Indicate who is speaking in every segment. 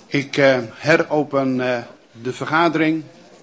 Speaker 1: Ik heropen de vergadering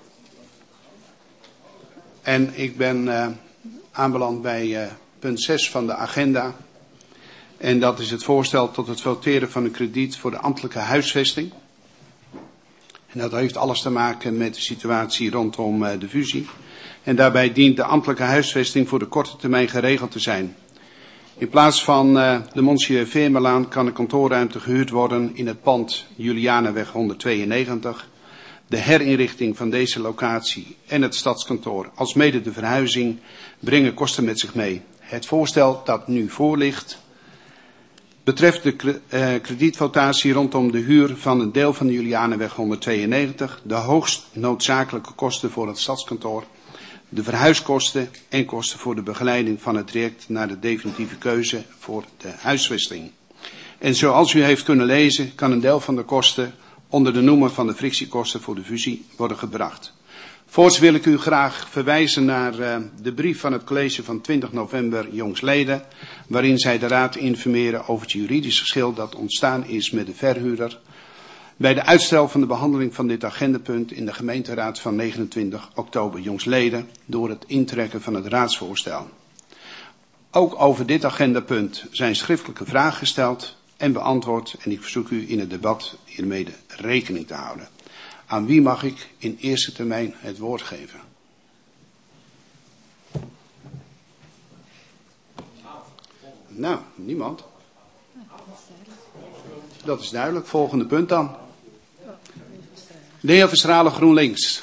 Speaker 1: en ik ben aanbeland bij punt 6 van de agenda. En dat is het voorstel tot het voteren van een krediet voor de ambtelijke huisvesting. En dat heeft alles te maken met de situatie rondom de fusie. En daarbij dient de ambtelijke huisvesting voor de korte termijn geregeld te zijn. In plaats van de Monsieur Veermelaan kan de kantoorruimte gehuurd worden in het pand Julianenweg 192. De herinrichting van deze locatie en het stadskantoor, alsmede de verhuizing, brengen kosten met zich mee. Het voorstel dat nu voor ligt betreft de kredietvotatie rondom de huur van een deel van de Julianenweg 192, de hoogst noodzakelijke kosten voor het stadskantoor, de verhuiskosten en kosten voor de begeleiding van het traject naar de definitieve keuze voor de huisvesting. En zoals u heeft kunnen lezen, kan een deel van de kosten onder de noemer van de frictiekosten voor de fusie worden gebracht. Voorts wil ik u graag verwijzen naar de brief van het college van 20 november jongsleden, waarin zij de raad informeren over het juridisch geschil dat ontstaan is met de verhuurder bij de uitstel van de behandeling van dit agendapunt in de gemeenteraad van 29 oktober jongsleden door het intrekken van het raadsvoorstel. Ook over dit agendapunt zijn schriftelijke vragen gesteld en beantwoord en ik verzoek u in het debat hiermee rekening te houden. Aan wie mag ik in eerste termijn het woord geven? Nou, niemand. Dat is duidelijk. Volgende punt dan. De heer Verstralen, GroenLinks.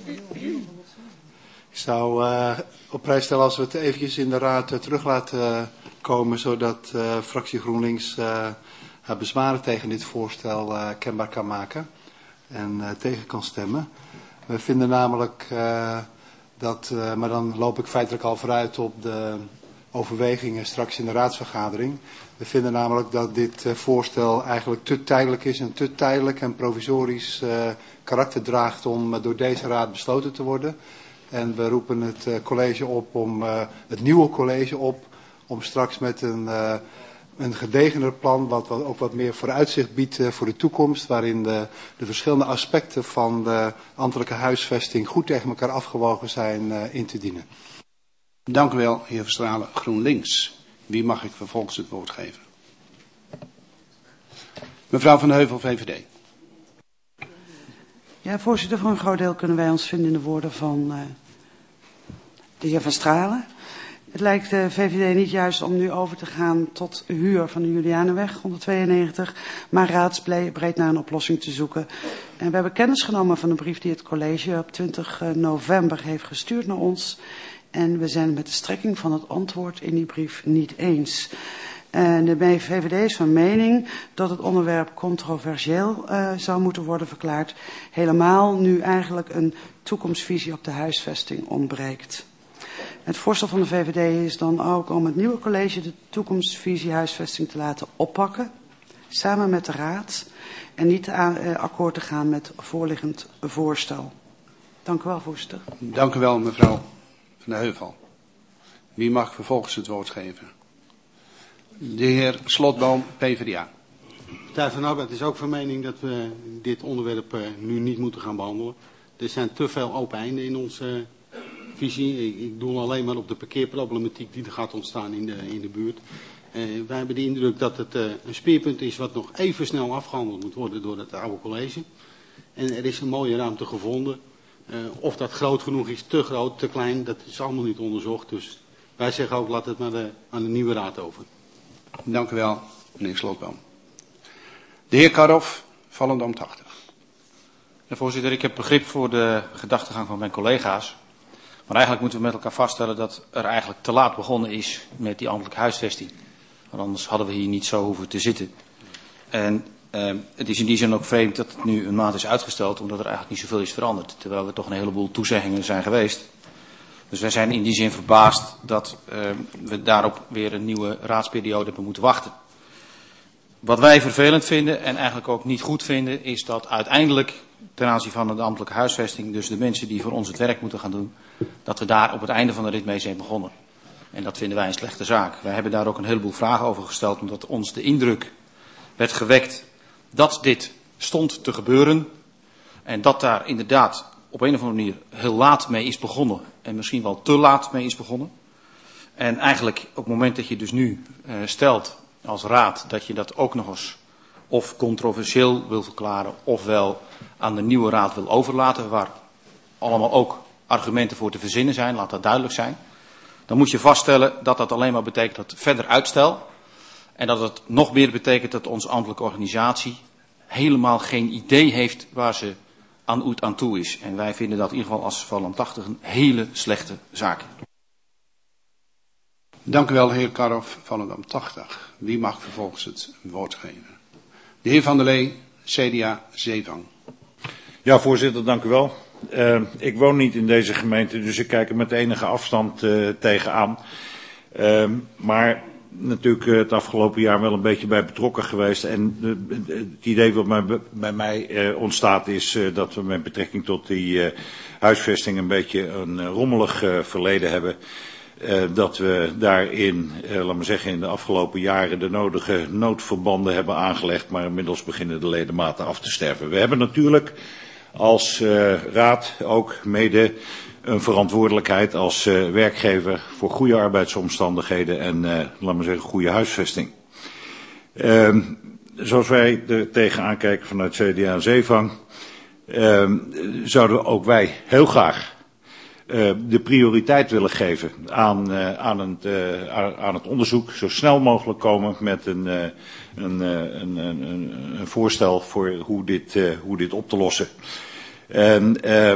Speaker 2: Ik zou op prijs stellen als we het eventjes in de raad terug laten komen, zodat fractie GroenLinks haar bezwaren tegen dit voorstel kenbaar kan maken en tegen kan stemmen. We vinden namelijk maar dan loop ik feitelijk al vooruit op de overwegingen straks in de raadsvergadering. We vinden namelijk dat dit voorstel eigenlijk te tijdelijk is en te tijdelijk en provisorisch karakter draagt om door deze raad besloten te worden. En we roepen het college op het nieuwe college op om straks met een gedegener plan, wat ook wat meer vooruitzicht biedt voor de toekomst, waarin de verschillende aspecten van de ambtelijke huisvesting goed tegen elkaar afgewogen zijn in te dienen.
Speaker 1: Dank u wel, heer Verstralen, GroenLinks. Wie mag ik vervolgens het woord geven? Mevrouw Van Heuvel, VVD.
Speaker 3: Ja, voorzitter, voor een groot deel kunnen wij ons vinden in de woorden van de heer Van Stralen. Het lijkt de VVD niet juist om nu over te gaan tot huur van de Julianenweg 192, maar raadsbreed naar een oplossing te zoeken. En we hebben kennis genomen van de brief die het college op 20 november heeft gestuurd naar ons. En we zijn het met de strekking van het antwoord in die brief niet eens. En de VVD is van mening dat het onderwerp controversieel zou moeten worden verklaard. Helemaal nu eigenlijk een toekomstvisie op de huisvesting ontbreekt. Het voorstel van de VVD is dan ook om het nieuwe college de toekomstvisie huisvesting te laten oppakken. Samen met de raad. En niet akkoord te gaan met voorliggend voorstel. Dank u wel, voorzitter.
Speaker 1: Dank u wel, mevrouw Van de Heuvel. Wie mag vervolgens het woord geven? De heer Slotboom, PvdA.
Speaker 4: Partij van de Arbeid is ook van mening dat we dit onderwerp nu niet moeten gaan behandelen. Er zijn te veel open einden in onze visie. Ik doel alleen maar op de parkeerproblematiek die er gaat ontstaan in de buurt. Wij hebben de indruk dat het een speerpunt is wat nog even snel afgehandeld moet worden door het oude college. En er is een mooie ruimte gevonden. Of dat groot genoeg is, te groot, te klein, dat is allemaal niet onderzocht. Dus wij zeggen ook, laat het maar aan de nieuwe raad over.
Speaker 1: Dank u wel, meneer Slotboom. De heer Karhoff, Volendam 80.
Speaker 5: Ja, voorzitter, ik heb begrip voor de gedachtegang van mijn collega's. Maar eigenlijk moeten we met elkaar vaststellen dat er eigenlijk te laat begonnen is met die ambtelijke huisvesting. Want anders hadden we hier niet zo hoeven te zitten. En het is in die zin ook vreemd dat het nu een maand is uitgesteld, omdat er eigenlijk niet zoveel is veranderd. Terwijl er toch een heleboel toezeggingen zijn geweest. Dus wij zijn in die zin verbaasd dat we daarop weer een nieuwe raadsperiode hebben moeten wachten. Wat wij vervelend vinden en eigenlijk ook niet goed vinden, is dat uiteindelijk ten aanzien van de ambtelijke huisvesting, dus de mensen die voor ons het werk moeten gaan doen, dat we daar op het einde van de rit mee zijn begonnen. En dat vinden wij een slechte zaak. Wij hebben daar ook een heleboel vragen over gesteld, omdat ons de indruk werd gewekt dat dit stond te gebeuren. En dat daar inderdaad op een of andere manier heel laat mee is begonnen. En misschien wel te laat mee is begonnen. En eigenlijk op het moment dat je dus nu stelt als raad dat je dat ook nog eens of controversieel wil verklaren. Ofwel aan de nieuwe raad wil overlaten. Waar allemaal ook argumenten voor te verzinnen zijn. Laat dat duidelijk zijn. Dan moet je vaststellen dat dat alleen maar betekent dat verder uitstel. En dat het nog meer betekent dat onze ambtelijke organisatie helemaal geen idee heeft waar ze aan toe is. En wij vinden dat in ieder geval als Volendam 80 een hele slechte zaak.
Speaker 1: Dank u wel, heer Karhoff, Volendam 80. Wie mag vervolgens het woord geven? De heer Van der Lee, CDA Zeevang.
Speaker 6: Ja, voorzitter, dank u wel. Ik woon niet in deze gemeente, dus ik kijk er met enige afstand tegenaan. Maar natuurlijk het afgelopen jaar wel een beetje bij betrokken geweest. En het idee wat bij mij ontstaat is dat we met betrekking tot die huisvesting een beetje een rommelig verleden hebben. Dat we daarin, laat maar zeggen, in de afgelopen jaren de nodige noodverbanden hebben aangelegd. Maar inmiddels beginnen de ledematen af te sterven. We hebben natuurlijk als raad ook mede een verantwoordelijkheid als werkgever voor goede arbeidsomstandigheden en, laat maar zeggen, goede huisvesting. Zoals wij er tegenaan kijken vanuit CDA en Zeevang, zouden ook wij heel graag de prioriteit willen geven aan het onderzoek. Zo snel mogelijk komen met een voorstel voor hoe dit op te lossen. En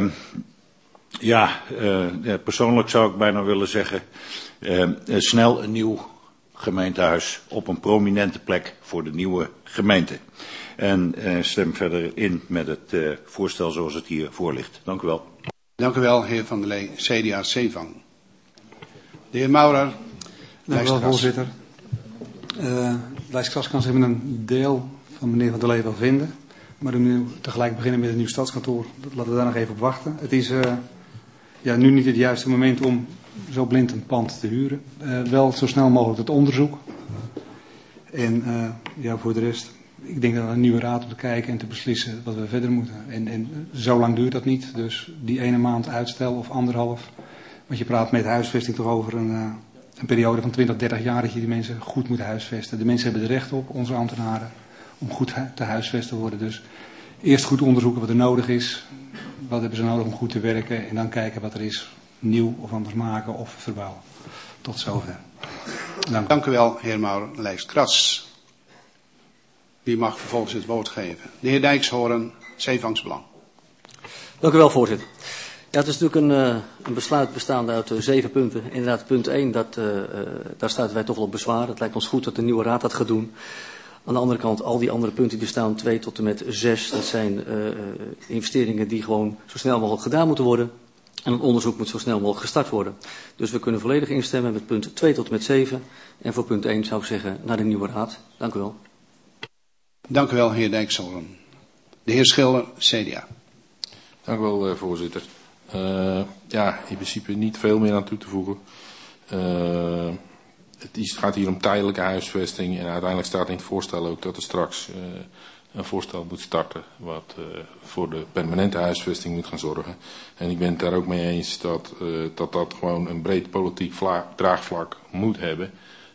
Speaker 6: persoonlijk zou ik bijna willen zeggen, snel een nieuw gemeentehuis op een prominente plek voor de nieuwe gemeente. En stem verder in met het voorstel zoals het hier voor ligt. Dank u wel.
Speaker 1: Dank u wel, heer Van der Lee, CDA Zeevang. De heer Maurer,
Speaker 2: Dank u wel, voorzitter. Lijstkraskans hebben een deel van meneer Van der Lee wel vinden. Maar we nu tegelijk beginnen met het nieuw stadskantoor. Laten we daar nog even op wachten. Het is nu niet het juiste moment om zo blind een pand te huren. Wel zo snel mogelijk het onderzoek. En voor de rest, ik denk dat we een nieuwe raad moeten kijken en te beslissen wat we verder moeten. En zo lang duurt dat niet. Dus die ene maand uitstel of anderhalf. Want je praat met huisvesting toch over een periode van 20, 30 jaar dat je die mensen goed moet huisvesten. De mensen hebben er recht op, onze ambtenaren, om goed te huisvest te worden. Dus eerst goed onderzoeken wat er nodig is. Wat hebben ze nodig om goed te werken. En dan kijken wat er is. Nieuw of anders maken of verbouwen. Tot zover.
Speaker 1: Dank u wel, heer Maurer. Lijst Kras. Wie mag vervolgens het woord geven? De heer Dijkshoorn, Zeevangsbelang.
Speaker 7: Dank u wel, voorzitter. Ja, het is natuurlijk een besluit bestaande uit 7 punten. Inderdaad, punt 1, daar stuiten wij toch wel op bezwaar. Het lijkt ons goed dat de nieuwe raad dat gaat doen. Aan de andere kant, al die andere punten die staan 2 tot en met 6, dat zijn investeringen die gewoon zo snel mogelijk gedaan moeten worden. En het onderzoek moet zo snel mogelijk gestart worden. Dus we kunnen volledig instemmen met punt 2 tot en met 7. En voor punt 1 zou ik zeggen naar de nieuwe raad. Dank u wel.
Speaker 1: Dank u wel, heer Dijkshoorn. De heer Schilder, CDA.
Speaker 8: Dank u wel, voorzitter. In principe niet veel meer aan toe te voegen. Het gaat hier om tijdelijke huisvesting en uiteindelijk staat in het voorstel ook dat er straks een voorstel moet starten wat voor de permanente huisvesting moet gaan zorgen. En ik ben het daar ook mee eens dat gewoon een breed politiek draagvlak moet hebben.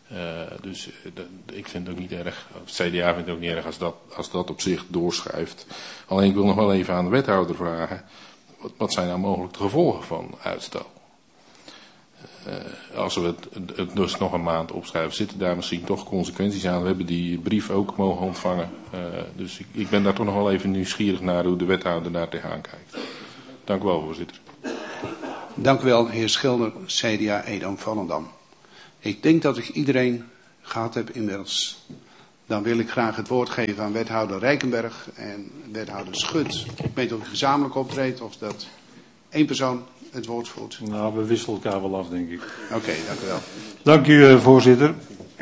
Speaker 8: Ik vind het ook niet erg, het CDA vindt het ook niet erg als dat op zich doorschuift. Alleen ik wil nog wel even aan de wethouder vragen, wat zijn nou mogelijk de gevolgen van uitstel? Als we het dus nog een maand opschuiven, zitten daar misschien toch consequenties aan. We hebben die brief ook mogen ontvangen. Dus ik ben daar toch nog wel even nieuwsgierig naar hoe de wethouder daar tegenaan kijkt. Dank u wel, voorzitter.
Speaker 1: Dank u wel, heer Schilder, CDA Edam-Volendam. Ik denk dat ik iedereen gehad heb inmiddels. Dan wil ik graag het woord geven aan wethouder Rijkenberg en wethouder Schut. Ik weet of u gezamenlijk optreedt of dat één persoon het woord voert.
Speaker 9: Nou, we wisselen elkaar wel af, denk ik.
Speaker 1: Oké, dank u wel.
Speaker 9: Dank u, voorzitter.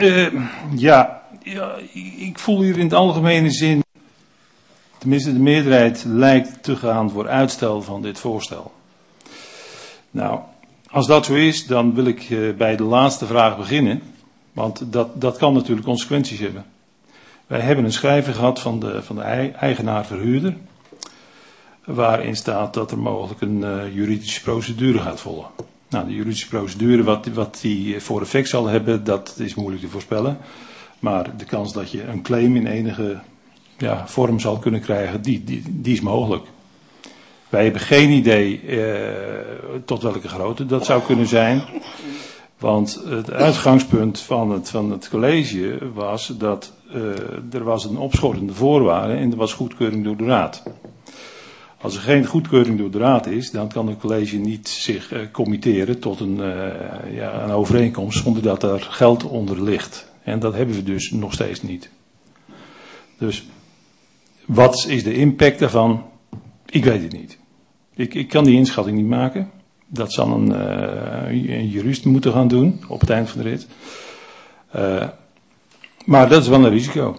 Speaker 9: Ik voel hier in het algemene zin, tenminste de meerderheid lijkt te gaan voor uitstel van dit voorstel. Nou, als dat zo is, dan wil ik bij de laatste vraag beginnen. Want dat kan natuurlijk consequenties hebben. Wij hebben een schrijving gehad van de eigenaar-verhuurder, waarin staat dat er mogelijk een juridische procedure gaat volgen. Nou, de juridische procedure, wat die voor effect zal hebben, dat is moeilijk te voorspellen. Maar de kans dat je een claim in enige vorm zal kunnen krijgen, die is mogelijk. Wij hebben geen idee tot welke grootte dat zou kunnen zijn. Want het uitgangspunt van het college was dat er was een opschortende voorwaarde en er was goedkeuring door de raad. Als er geen goedkeuring door de raad is, dan kan het college niet zich committeren tot een overeenkomst zonder dat er geld onder ligt. En dat hebben we dus nog steeds niet. Dus wat is de impact daarvan? Ik weet het niet. Ik kan die inschatting niet maken. Dat zal een jurist moeten gaan doen op het eind van de rit. Maar dat is wel een risico.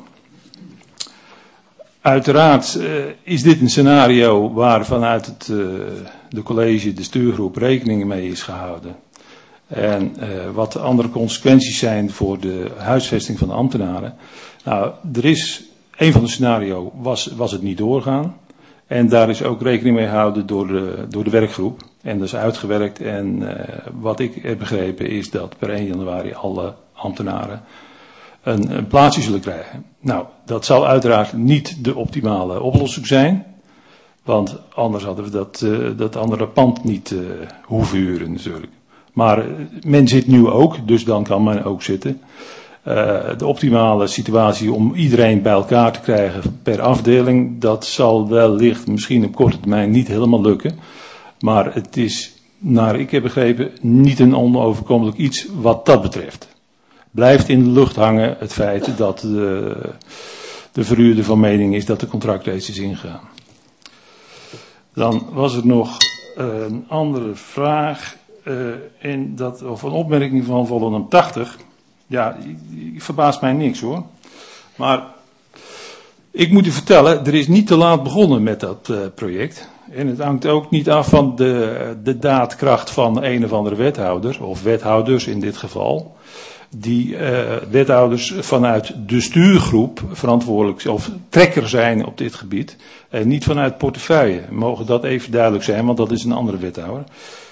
Speaker 9: Uiteraard is dit een scenario waar vanuit de college, de stuurgroep, rekening mee is gehouden. En wat de andere consequenties zijn voor de huisvesting van de ambtenaren. Nou, er is een van de scenario's was het niet doorgaan. En daar is ook rekening mee gehouden door de werkgroep. En dat is uitgewerkt. En wat ik heb begrepen is dat per 1 januari alle ambtenaren een plaatsje zullen krijgen. Nou, dat zal uiteraard niet de optimale oplossing zijn. Want anders hadden we dat andere pand niet hoeven huren natuurlijk. Maar men zit nu ook, dus dan kan men ook zitten. De optimale situatie om iedereen bij elkaar te krijgen per afdeling, dat zal wellicht misschien op korte termijn niet helemaal lukken. Maar het is, naar ik heb begrepen, niet een onoverkomelijk iets wat dat betreft. Blijft in de lucht hangen het feit dat de verhuurder van mening is dat de contract reeds is ingegaan. Dan was er nog een andere vraag, of een opmerking van volume 80. Ja, verbaast mij niks hoor. Maar ik moet u vertellen, er is niet te laat begonnen met dat project. En het hangt ook niet af van de daadkracht van een of andere wethouder, of wethouders in dit geval. Die wethouders vanuit de stuurgroep verantwoordelijk of trekker zijn op dit gebied. En niet vanuit portefeuille. Mogen dat even duidelijk zijn, want dat is een andere wethouder.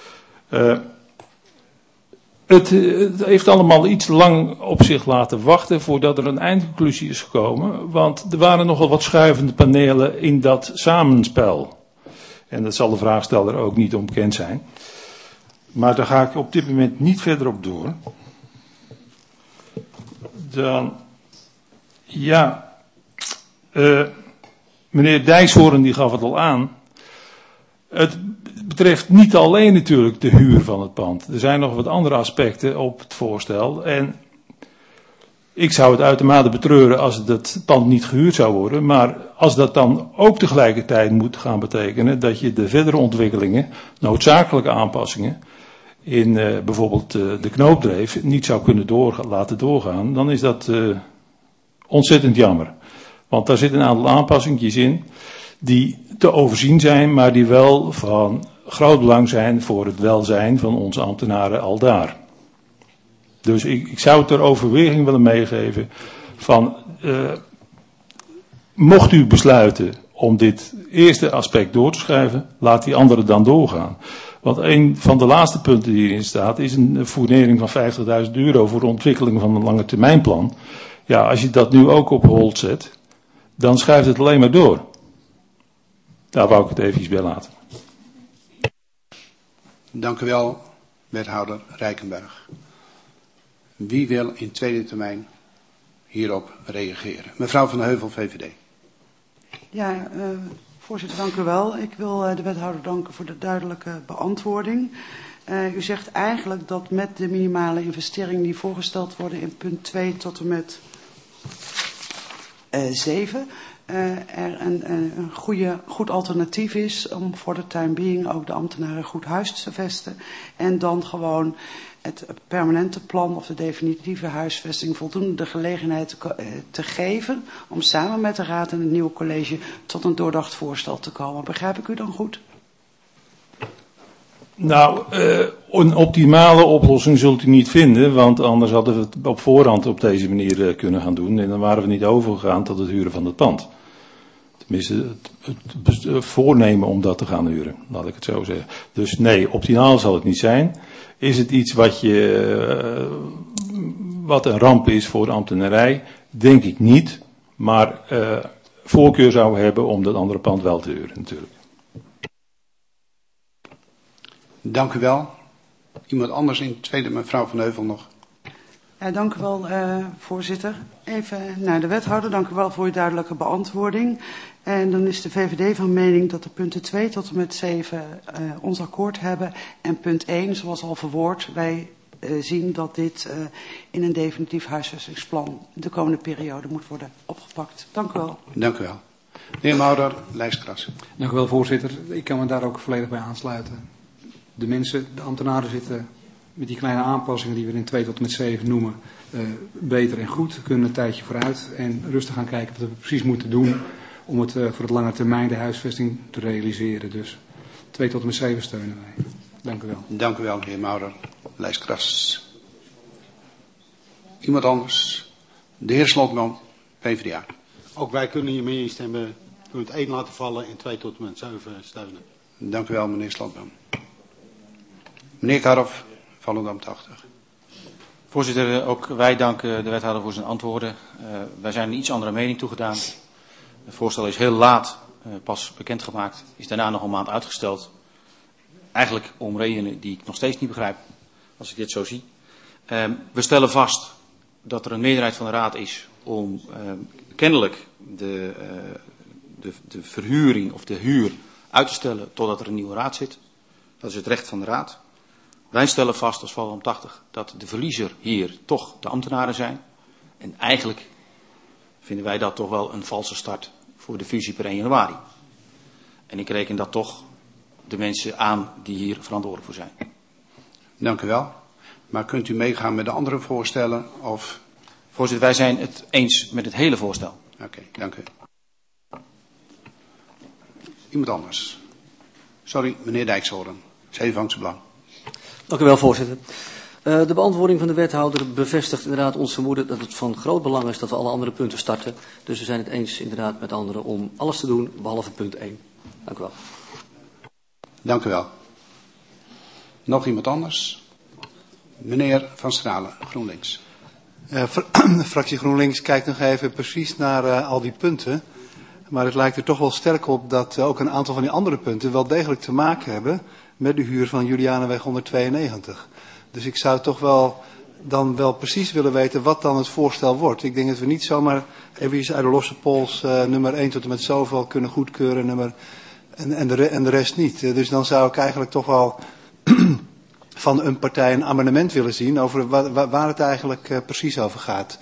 Speaker 9: Het heeft allemaal iets lang op zich laten wachten voordat er een eindconclusie is gekomen. Want er waren nogal wat schuivende panelen in dat samenspel. En dat zal de vraagsteller ook niet onbekend zijn. Maar daar ga ik op dit moment niet verder op door. Dan, meneer Dijkshoorn die gaf het al aan. Het betreft niet alleen natuurlijk de huur van het pand. Er zijn nog wat andere aspecten op het voorstel. En ik zou het uitermate betreuren als het pand niet gehuurd zou worden. Maar als dat dan ook tegelijkertijd moet gaan betekenen dat je de verdere ontwikkelingen, noodzakelijke aanpassingen, in bijvoorbeeld de knoopdreef niet zou kunnen laten doorgaan, dan is dat ontzettend jammer. Want daar zitten een aantal aanpassingjes in die te overzien zijn, maar die wel van groot belang zijn voor het welzijn van onze ambtenaren aldaar. Dus ik zou het ter overweging willen meegeven van, mocht u besluiten om dit eerste aspect door te schrijven, laat die andere dan doorgaan. Want een van de laatste punten die hierin staat is een fournering van €50.000 voor de ontwikkeling van een langetermijnplan. Ja, als je dat nu ook op hold zet, dan schuift het alleen maar door. Daar wou ik het eventjes bij laten.
Speaker 1: Dank u wel, wethouder Rijkenberg. Wie wil in tweede termijn hierop reageren? Mevrouw van de Heuvel, VVD.
Speaker 3: Ja, voorzitter, dank u wel. Ik wil de wethouder danken voor de duidelijke beantwoording. U zegt eigenlijk dat met de minimale investeringen die voorgesteld worden in punt 2 tot en met 7... er een goed alternatief is om voor de time being ook de ambtenaren goed huis te vesten. En dan gewoon het permanente plan of de definitieve huisvesting voldoende de gelegenheid te geven om samen met de raad en het nieuwe college tot een doordacht voorstel te komen. Begrijp ik u dan goed?
Speaker 9: Nou, een optimale oplossing zult u niet vinden, want anders hadden we het op voorhand op deze manier kunnen gaan doen. En dan waren we niet overgegaan tot het huren van het pand. Tenminste, het voornemen om dat te gaan huren, laat ik het zo zeggen. Dus nee, optimaal zal het niet zijn. Is het iets wat een ramp is voor de ambtenarij? Denk ik niet, maar voorkeur zou hebben om dat andere pand wel te huren natuurlijk.
Speaker 1: Dank u wel. Iemand anders in het tweede, mevrouw Van Heuvel nog.
Speaker 3: Ja, dank u wel, voorzitter. Even naar de wethouder. Dank u wel voor uw duidelijke beantwoording. En dan is de VVD van mening dat de punten 2 tot en met 7 ons akkoord hebben. En punt 1, zoals al verwoord, wij zien dat dit in een definitief huisvestingsplan de komende periode moet worden opgepakt. Dank u wel.
Speaker 1: Dank u wel. De heer Mouder, lijsttras.
Speaker 10: Dank u wel, voorzitter. Ik kan me daar ook volledig bij aansluiten. De mensen, de ambtenaren zitten met die kleine aanpassingen die we in 2 tot en met 7 noemen, beter en goed. We kunnen een tijdje vooruit en rustig gaan kijken wat we precies moeten doen om het voor het lange termijn de huisvesting te realiseren. Dus 2 tot en met 7 steunen wij. Dank u wel.
Speaker 1: Dank u wel, heer Mouder, lijsttras. Iemand anders? De heer Slotman, PvdA.
Speaker 4: Ook wij kunnen hiermee instemmen. Punt 1 laten vallen en 2 tot en met 7 steunen.
Speaker 1: Dank u wel, meneer Slotman. Meneer Karhoff, Volendam 80.
Speaker 5: Voorzitter, ook wij danken de wethouder voor zijn antwoorden. Wij zijn een iets andere mening toegedaan. Het voorstel is heel laat pas bekendgemaakt. Is daarna nog een maand uitgesteld. Eigenlijk om redenen die ik nog steeds niet begrijp, als ik dit zo zie. We stellen vast dat er een meerderheid van de raad is om kennelijk de verhuring of de huur uit te stellen totdat er een nieuwe raad zit. Dat is het recht van de raad. Wij stellen vast als Volendam 80 dat de verliezer hier toch de ambtenaren zijn. En eigenlijk vinden wij dat toch wel een valse start voor de fusie per 1 januari. En ik reken dat toch de mensen aan die hier verantwoordelijk voor zijn.
Speaker 1: Dank u wel. Maar kunt u meegaan met de andere voorstellen? Of...
Speaker 5: Voorzitter, wij zijn het eens met het hele voorstel.
Speaker 1: Oké, dank u. Iemand anders? Sorry, meneer Dijkshoorn. Zevenvangse Belang.
Speaker 7: Dank u wel, voorzitter. De beantwoording van de wethouder bevestigt inderdaad ons vermoeden dat het van groot belang is dat we alle andere punten starten. Dus we zijn het eens inderdaad met anderen om alles te doen behalve punt 1. Dank u wel.
Speaker 1: Dank u wel. Nog iemand anders? Meneer Van Stralen, GroenLinks.
Speaker 2: Fractie GroenLinks kijkt nog even precies naar al die punten. Maar het lijkt er toch wel sterk op dat ook een aantal van die andere punten wel degelijk te maken hebben met de huur van Julianenweg 192. Dus ik zou toch wel precies willen weten wat dan het voorstel wordt. Ik denk dat we niet zomaar even uit de losse pols nummer 1 tot en met zoveel kunnen goedkeuren en de rest niet. Dus dan zou ik eigenlijk toch wel van een partij een amendement willen zien over waar het eigenlijk precies over gaat.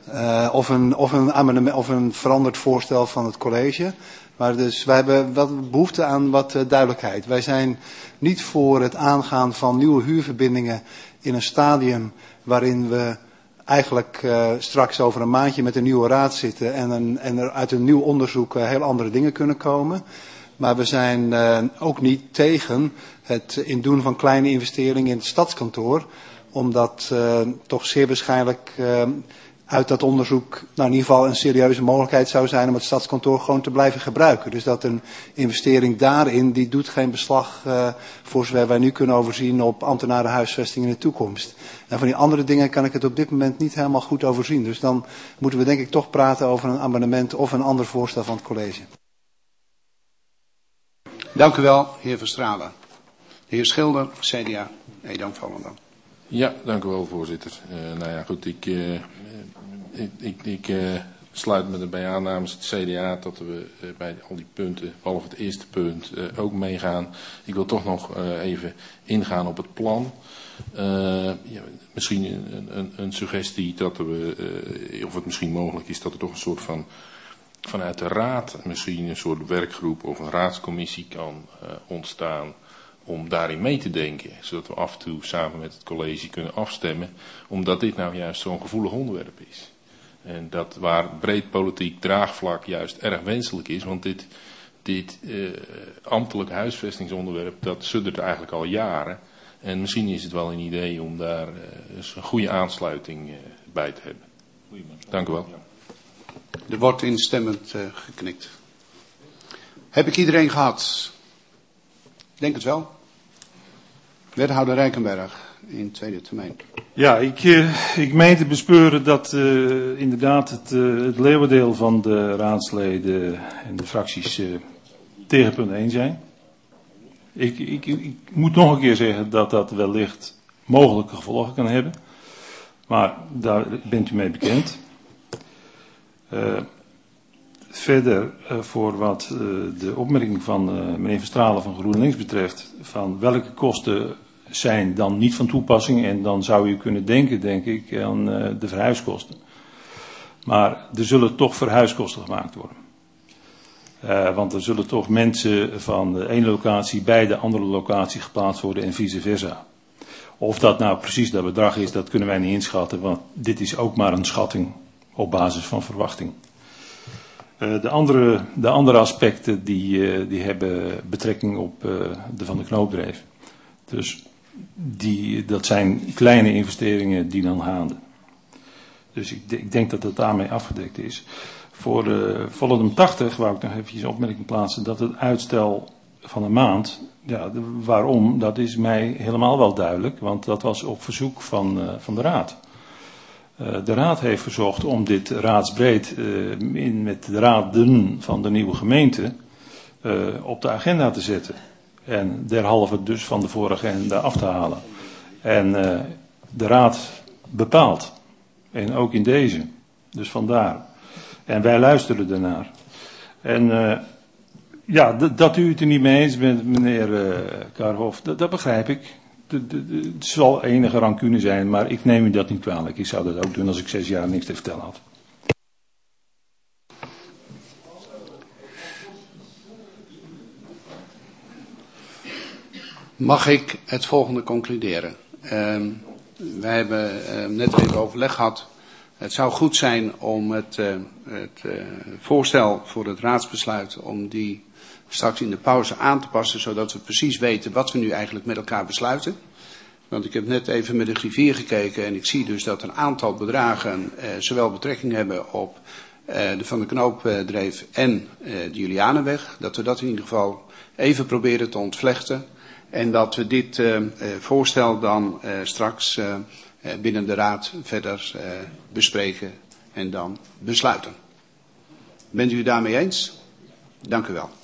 Speaker 2: Of een veranderd voorstel van het college. Maar dus wij hebben wat behoefte aan wat duidelijkheid. Wij zijn niet voor het aangaan van nieuwe huurverbindingen in een stadium waarin we eigenlijk straks over een maandje met een nieuwe raad zitten en er uit een nieuw onderzoek heel andere dingen kunnen komen. Maar we zijn ook niet tegen het indoen van kleine investeringen in het stadskantoor, omdat toch zeer waarschijnlijk uit dat onderzoek in ieder geval een serieuze mogelijkheid zou zijn om het stadskantoor gewoon te blijven gebruiken. Dus dat een investering daarin, die doet geen beslag voor zover wij nu kunnen overzien op ambtenarenhuisvesting in de toekomst. En van die andere dingen kan ik het op dit moment niet helemaal goed overzien. Dus dan moeten we denk ik toch praten over een amendement of een ander voorstel van het college.
Speaker 1: Dank u wel, heer Verstralen. De heer Schilder, CDA, Edam Volendam.
Speaker 8: Ja, dank u wel, voorzitter. Nou ja, goed, ik sluit me erbij aan namens het CDA dat we bij al die punten, behalve het eerste punt, ook meegaan. Ik wil toch nog even ingaan op het plan. Misschien een suggestie dat of het misschien mogelijk is dat er toch een soort van vanuit de raad misschien een soort werkgroep of een raadscommissie kan ontstaan om daarin mee te denken. Zodat we af en toe samen met het college kunnen afstemmen. Omdat dit nou juist zo'n gevoelig onderwerp is. En dat waar breed politiek draagvlak juist erg wenselijk is. Want dit ambtelijk huisvestingsonderwerp, dat suddert eigenlijk al jaren. En misschien is het wel een idee om daar eens een goede aansluiting bij te hebben. Dank u wel.
Speaker 1: Er wordt instemmend geknikt. Heb ik iedereen gehad? Ik denk het wel. Wethouder Rijkenberg in tweede termijn.
Speaker 9: Ja, ik meen te bespeuren dat inderdaad het leeuwendeel van de raadsleden en de fracties tegen punt 1 zijn. Ik moet nog een keer zeggen dat dat wellicht mogelijke gevolgen kan hebben. Maar daar bent u mee bekend. Verder voor wat de opmerking van meneer Verstralen van GroenLinks betreft, van welke kosten zijn dan niet van toepassing, en dan zou u kunnen denken, denk ik, aan de verhuiskosten. Maar er zullen toch verhuiskosten gemaakt worden. Want er zullen toch mensen van de ene locatie bij de andere locatie geplaatst worden en vice versa. Of dat nou precies dat bedrag is, dat kunnen wij niet inschatten, want dit is ook maar een schatting op basis van verwachting. De andere aspecten die hebben betrekking op de Van de Knoopdreef. Dus dat zijn kleine investeringen die dan haanden. Dus ik denk dat het daarmee afgedekt is. Voor Volendam 80 wou ik nog even een opmerking plaatsen dat het uitstel van een maand, ja, waarom, dat is mij helemaal wel duidelijk, want dat was op verzoek van de Raad. De Raad heeft verzocht om dit raadsbreed met de raden van de nieuwe gemeente op de agenda te zetten. En derhalve dus van de vorige agenda af te halen. En de Raad bepaalt. En ook in deze. Dus vandaar. En wij luisteren ernaar. En ja, dat u het er niet mee eens bent, meneer Karhoff, dat begrijp ik. Het zal enige rancune zijn, maar ik neem u dat niet kwalijk. Ik zou dat ook doen als ik 6 jaar niks te vertellen had.
Speaker 1: Mag ik het volgende concluderen? Wij hebben net even overleg gehad. Het zou goed zijn om het voorstel voor het raadsbesluit, om die straks in de pauze aan te passen, zodat we precies weten wat we nu eigenlijk met elkaar besluiten. Want ik heb net even met de griffier gekeken en ik zie dus dat een aantal bedragen zowel betrekking hebben op de Van de Knoopdreef en de Julianenweg. Dat we dat in ieder geval even proberen te ontvlechten. En dat we dit voorstel dan straks binnen de Raad verder bespreken en dan besluiten. Bent u het daarmee eens? Dank u wel.